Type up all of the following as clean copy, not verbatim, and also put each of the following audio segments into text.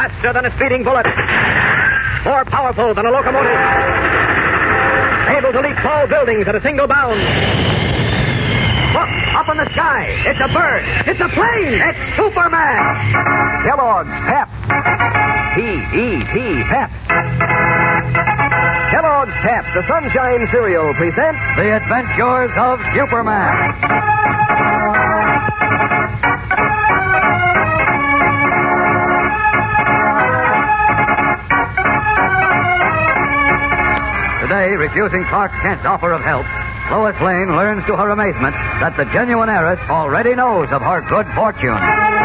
Faster than a speeding bullet. More powerful than a locomotive. Able to leap tall buildings at a single bound. Look, up in the sky. It's a bird. It's a plane. It's Superman. Kellogg's Pep. P-E-P, Pep. Kellogg's Pep, the Sunshine Cereal, presents The Adventures of Superman. Today, refusing Clark Kent's offer of help, Lois Lane learns to her amazement that the genuine heiress already knows of her good fortune.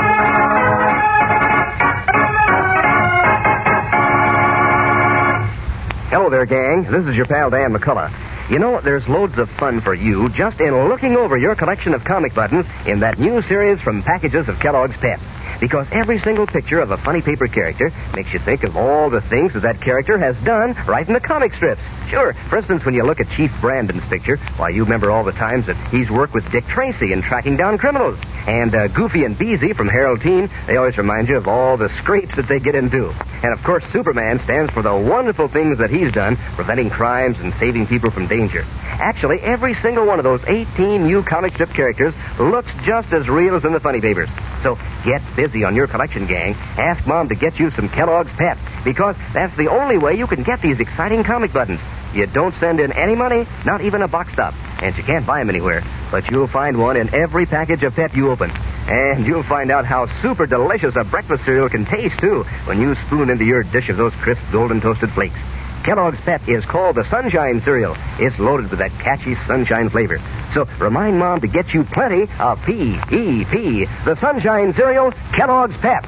Hello there, gang. This is your pal Dan McCullough. You know, there's loads of fun for you just in looking over your collection of comic buttons in that new series from packages of Kellogg's Pep. Because every single picture of a funny paper character makes you think of all the things that character has done right in the comic strips. Sure, for instance, when you look at Chief Brandon's picture, why, you remember all the times that he's worked with Dick Tracy in tracking down criminals. And Goofy and Beezy from Harold Teen, they always remind you of all the scrapes that they get into. And, of course, Superman stands for the wonderful things that he's done, preventing crimes and saving people from danger. Actually, every single one of those 18 new comic strip characters looks just as real as in the funny papers. So get busy on your collection, gang. Ask Mom to get you some Kellogg's Pep, because that's the only way you can get these exciting comic buttons. You don't send in any money, not even a box stop, and you can't buy them anywhere. But you'll find one in every package of Pep you open. And you'll find out how super delicious a breakfast cereal can taste, too, when you spoon into your dish of those crisp, golden toasted flakes. Kellogg's Pep is called the Sunshine Cereal. It's loaded with that catchy sunshine flavor. So remind Mom to get you plenty of P-E-P, the Sunshine Cereal, Kellogg's Pep.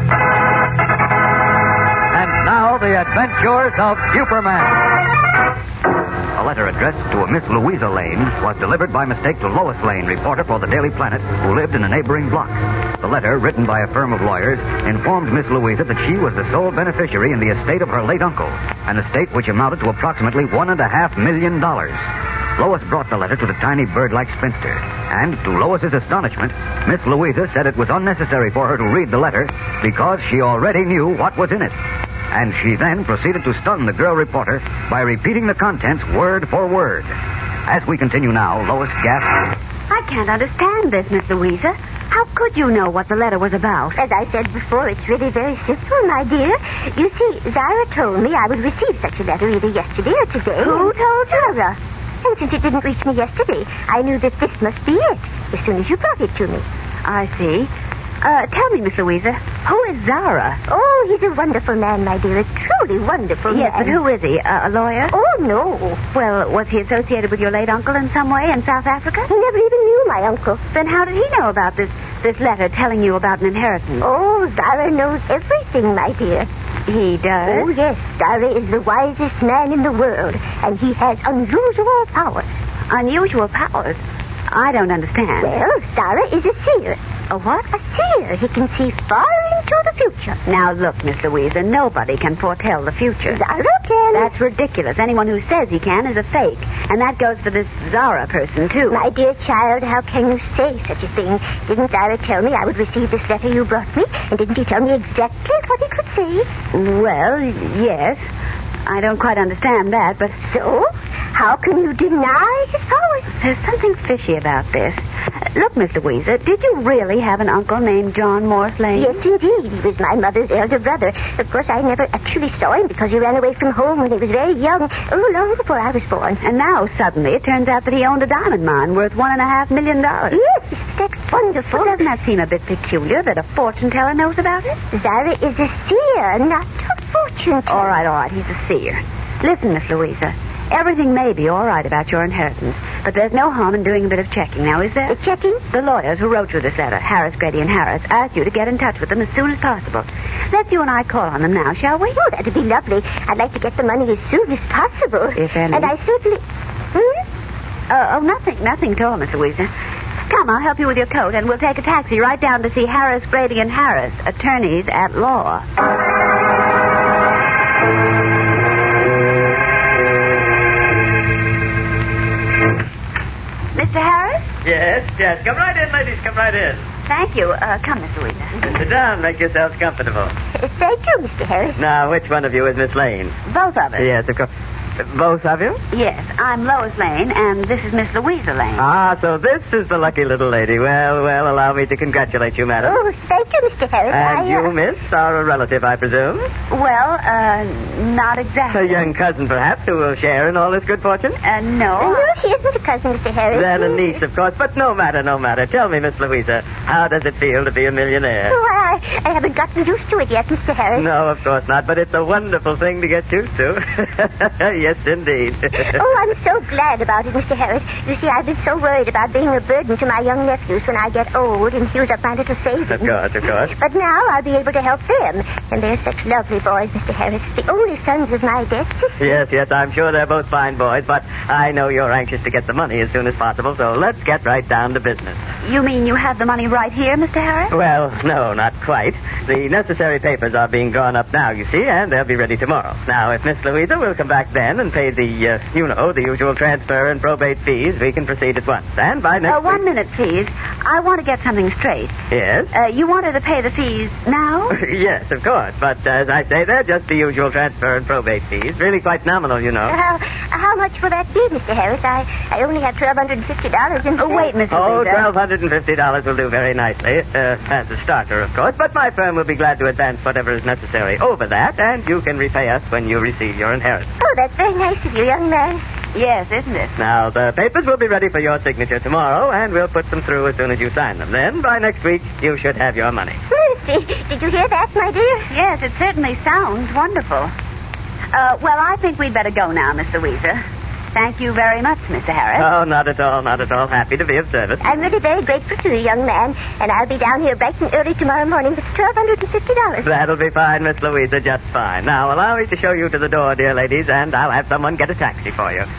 And now, the adventures of Superman. A letter addressed to a Miss Louisa Lane was delivered by mistake to Lois Lane, reporter for the Daily Planet, who lived in a neighboring block. The letter, written by a firm of lawyers, informed Miss Louisa that she was the sole beneficiary in the estate of her late uncle, an estate which amounted to approximately $1.5 million. Lois brought the letter to the tiny bird-like spinster, and to Lois's astonishment, Miss Louisa said it was unnecessary for her to read the letter because she already knew what was in it. And she then proceeded to stun the girl reporter by repeating the contents word for word. As we continue now, Lois gasped, I can't understand this, Miss Louisa. How could you know what the letter was about? As I said before, it's really very simple, my dear. You see, Zara told me I would receive such a letter either yesterday or today. Who told you? Zara. And since it didn't reach me yesterday, I knew that this must be it, as soon as you brought it to me. I see. Tell me, Miss Louisa, who is Zara? Oh, he's a wonderful man, my dear. A truly wonderful Yes, man. but who is he? A lawyer? Oh, no. Well, was he associated with your late uncle in some way in South Africa? He never even knew my uncle. Then how did he know about this letter telling you about an inheritance? Oh, Zara knows everything, my dear. He does? Oh, yes. Zara is the wisest man in the world, and he has unusual powers. Unusual powers? I don't understand. Well, Zara is a seer. A what? A seer. He can see far into the future. Now, look, Miss Louisa, nobody can foretell the future. Zara can. That's ridiculous. Anyone who says he can is a fake. And that goes for this Zara person, too. My dear child, how can you say such a thing? Didn't Zara tell me I would receive this letter you brought me? And didn't he tell me exactly what he could say? Well, yes. I don't quite understand that, but... So? How can you deny his powers? There's something fishy about this. Look, Miss Louisa, did you really have an uncle named John Morse Lane? Yes, indeed. He was my mother's elder brother. Of course, I never actually saw him because he ran away from home when he was very young. Oh, long before I was born. And now, suddenly, it turns out that he owned a diamond mine worth $1.5 million. Yes, that's wonderful. Well, doesn't that seem a bit peculiar that a fortune teller knows about it? Zara is a seer, not a fortune teller. All right, he's a seer. Listen, Miss Louisa, everything may be all right about your inheritance, but there's no harm in doing a bit of checking now, is there? The checking? The lawyers who wrote you this letter, Harris, Grady, and Harris, asked you to get in touch with them as soon as possible. Let's you and I call on them now, shall we? Oh, that'd be lovely. I'd like to get the money as soon as possible. If any. And I certainly... Nothing at all, Miss Louisa. Come, I'll help you with your coat, and we'll take a taxi right down to see Harris, Grady, and Harris, attorneys at law. Mr. Harris? Yes. Come right in, ladies. Come right in. Thank you. Come, Miss Louisa. Sit down. Make yourselves comfortable. Thank thank you, Mr. Harris. Now, which one of you is Miss Lane? Both of us. Yes, of course. Both of you? Yes, I'm Lois Lane, and this is Miss Louisa Lane. Ah, so this is the lucky little lady. Well, allow me to congratulate you, madam. Oh, thank you, Mr. Harris. And you, miss, are a relative, I presume? Well, not exactly. A young cousin, perhaps, who will share in all this good fortune? No. No, she isn't a cousin, Mr. Harris. Then a niece, of course. But no matter. Tell me, Miss Louisa, how does it feel to be a millionaire? Oh, I haven't gotten used to it yet, Mr. Harris. No, of course not. But it's a wonderful thing to get used to. Yes, indeed. Oh, I'm so glad about it, Mr. Harris. You see, I've been so worried about being a burden to my young nephews when I get old and use up my little savings. Of course. But now I'll be able to help them. And they're such lovely boys, Mr. Harris. The only sons of my dead sister. Yes, I'm sure they're both fine boys, but I know you're anxious to get the money as soon as possible, so let's get right down to business. You mean you have the money right here, Mr. Harris? Well, no, not quite. The necessary papers are being drawn up now, you see, and they'll be ready tomorrow. Now, if Miss Louisa will come back then and pay the usual transfer and probate fees, we can proceed at once. And by next 1 minute, please. I want to get something straight. Yes? You want her to pay the fees now? Yes, of course. But as I say, they're just the usual transfer and probate fees. Really quite nominal, you know. How much will that be, Mr. Harris? I only have $1,250 in the wait, Miss Oh, Louisa. $1,250 will do very nicely. As a starter, of course. But my firm will be glad to advance whatever is necessary over that, and you can repay us when you receive your inheritance. Oh, that's very nice of you, young man. Yes, isn't it? Now, the papers will be ready for your signature tomorrow, and we'll put them through as soon as you sign them. Then, by next week, you should have your money. Did you hear that, my dear? Yes, it certainly sounds wonderful. Well, I think we'd better go now, Miss Louisa. Thank you very much, Mr. Harris. Oh, not at all. Happy to be of service. I'm really very grateful to you, young man, and I'll be down here bright and early tomorrow morning with $1,250. That'll be fine, Miss Louisa, just fine. Now, allow me to show you to the door, dear ladies, and I'll have someone get a taxi for you.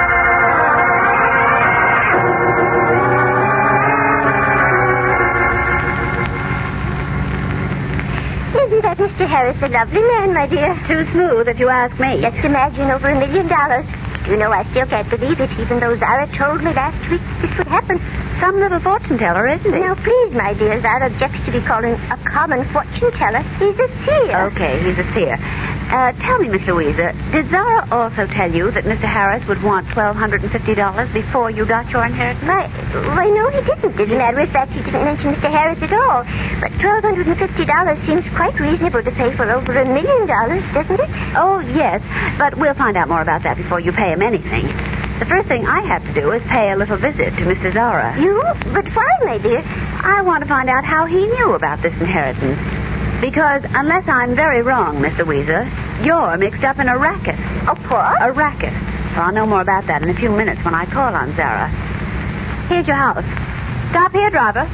Isn't that Mr. Harris a lovely man, my dear? Too smooth, if you ask me. Just imagine over $1 million. You know, I still can't believe it, even though Zara told me last week this would happen. Some little fortune teller, isn't he? Now, please, my dear, Zara objects to be called a common fortune teller. He's a seer. Okay, he's a seer. Tell me, Miss Louisa, did Zara also tell you that Mr. Harris would want $1,250 before you got your inheritance? Why, no, he didn't. As a matter of fact, he didn't mention Mr. Harris at all. But $1,250 seems quite reasonable to pay for over $1 million, doesn't it? Oh, yes, but we'll find out more about that before you pay him anything. The first thing I have to do is pay a little visit to Mr. Zara. You? But why, my dear? I want to find out how he knew about this inheritance. Because unless I'm very wrong, Miss Louisa, you're mixed up in a racket. A what? A racket. Well, I'll know more about that in a few minutes when I call on Zara. Here's your house. Stop here, driver.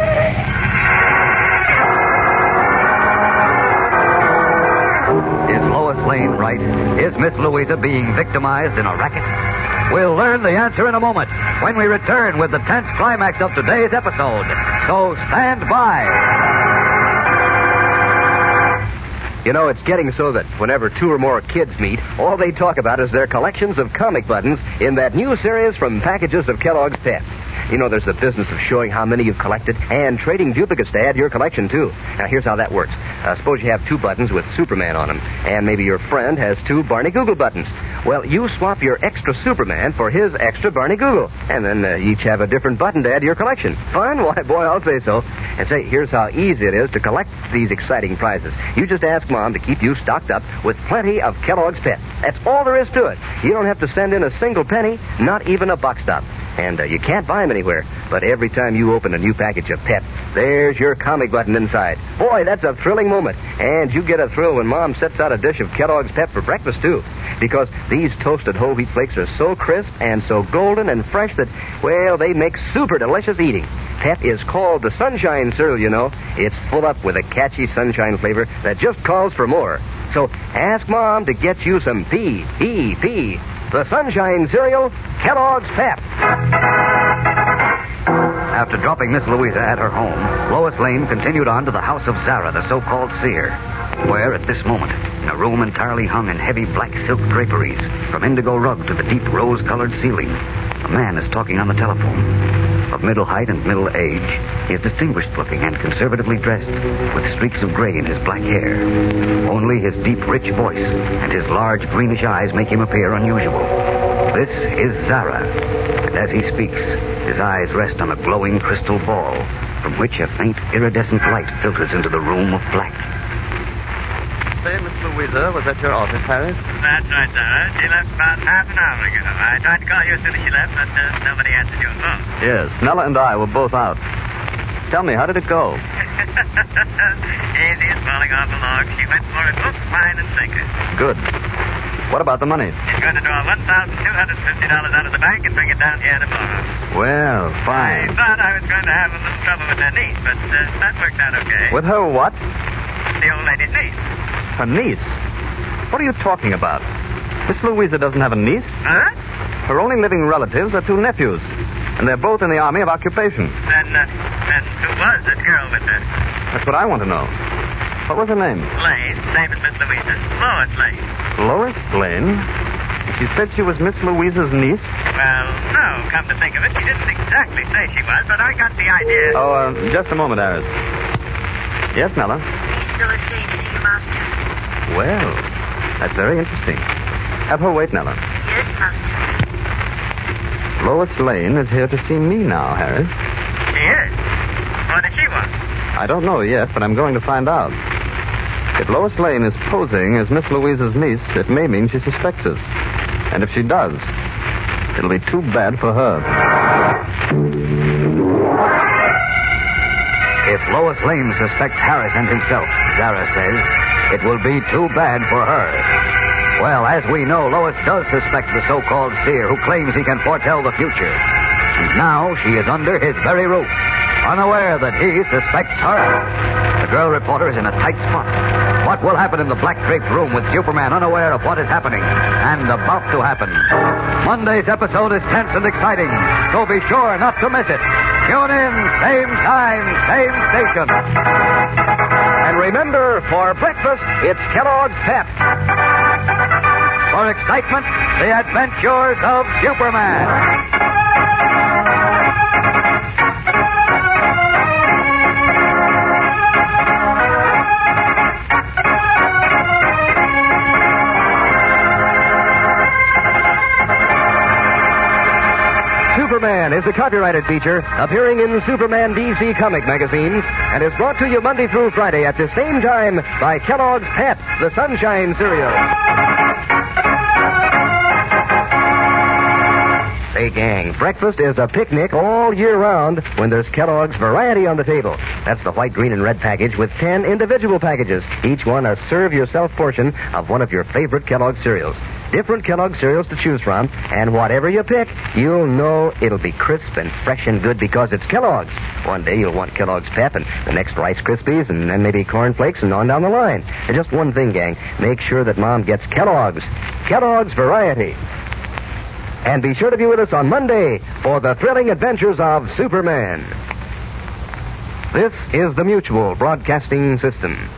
Is Lois Lane right? Is Miss Louisa being victimized in a racket? We'll learn the answer in a moment when we return with the tense climax of today's episode. So stand by. You know, it's getting so that whenever two or more kids meet, all they talk about is their collections of comic buttons in that new series from Packages of Kellogg's Pep. You know, there's the business of showing how many you've collected and trading duplicates to add to your collection, too. Now, here's how that works. Suppose you have 2 buttons with Superman on them, and maybe your friend has 2 Barney Google buttons. Well, you swap your extra Superman for his extra Barney Google, and then each have a different button to add to your collection. Fun? Why, boy, I'll say so. And say, here's how easy it is to collect these exciting prizes. You just ask Mom to keep you stocked up with plenty of Kellogg's Pep. That's all there is to it. You don't have to send in a single penny, not even a buck stop. And you can't buy them anywhere. But every time you open a new package of Pep, there's your comic button inside. Boy, that's a thrilling moment. And you get a thrill when Mom sets out a dish of Kellogg's Pep for breakfast, too. Because these toasted whole wheat flakes are so crisp and so golden and fresh that, well, they make super delicious eating. Pep is called the Sunshine Cereal, you know. It's full up with a catchy sunshine flavor that just calls for more. So ask Mom to get you some P.E.P., the Sunshine Cereal, Kellogg's Pep. After dropping Miss Louisa at her home, Lois Lane continued on to the house of Zara, the so-called seer, where, at this moment, in a room entirely hung in heavy black silk draperies, from indigo rug to the deep rose-colored ceiling, a man is talking on the telephone. Of middle height and middle age, he is distinguished looking and conservatively dressed, with streaks of gray in his black hair. Only his deep, rich voice and his large greenish eyes make him appear unusual. This is Zara, and as he speaks, his eyes rest on a glowing crystal ball, from which a faint iridescent light filters into the room of black. Say, Miss Louisa was at your office, Harris? That's right, Zara. She left about half an hour ago. I tried to call you as soon as she left, but nobody answered your phone. Yes, Nella and I were both out. Tell me, how did it go? Easy as falling off a log. She went for it hook, line, and sinker. Good. What about the money? She's going to draw $1,250 out of the bank and bring it down here tomorrow. Well, fine. I thought I was going to have a little trouble with her niece, but that worked out okay. With her what? The old lady's niece. Her niece? What are you talking about? Miss Louisa doesn't have a niece. Huh? Her only living relatives are two nephews, and they're both in the Army of Occupation. Then who was that girl with her? That's what I want to know. What was her name? Lane. Same as Miss Louisa. Lois Lane. Lois Lane? She said she was Miss Louisa's niece? Well, no, come to think of it, she didn't exactly say she was, but I got the idea. Oh, just a moment, Harris. Yes, Nella? She's still at sea to see the master. Well, that's very interesting. Have her wait, Nella. Yes, master. Lois Lane is here to see me now, Harris. She is? What does she want? I don't know yet, but I'm going to find out. If Lois Lane is posing as Miss Louisa's niece, it may mean she suspects us. And if she does, it'll be too bad for her. If Lois Lane suspects Harris and himself, Zara says, it will be too bad for her. Well, as we know, Lois does suspect the so-called seer who claims he can foretell the future. And now she is under his very roof, unaware that he suspects her. The girl reporter is in a tight spot. What will happen in the black-draped room with Superman unaware of what is happening and about to happen? Monday's episode is tense and exciting, so be sure not to miss it. Tune in, same time, same station. And remember, for breakfast, it's Kellogg's Pep. For excitement, the adventures of Superman. Superman is a copyrighted feature appearing in Superman DC comic magazines and is brought to you Monday through Friday at the same time by Kellogg's Pep, the Sunshine Cereal. Say, gang, breakfast is a picnic all year round when there's Kellogg's Variety on the table. That's the white, green, and red package with 10 individual packages, each one a serve-yourself portion of one of your favorite Kellogg's cereals. Different Kellogg's cereals to choose from, and whatever you pick, you'll know it'll be crisp and fresh and good because it's Kellogg's. One day you'll want Kellogg's Pep, and the next Rice Krispies, and then maybe Corn Flakes, and on down the line. And just one thing, gang, make sure that Mom gets Kellogg's. Kellogg's Variety. And be sure to be with us on Monday for the thrilling adventures of Superman. This is the Mutual Broadcasting System.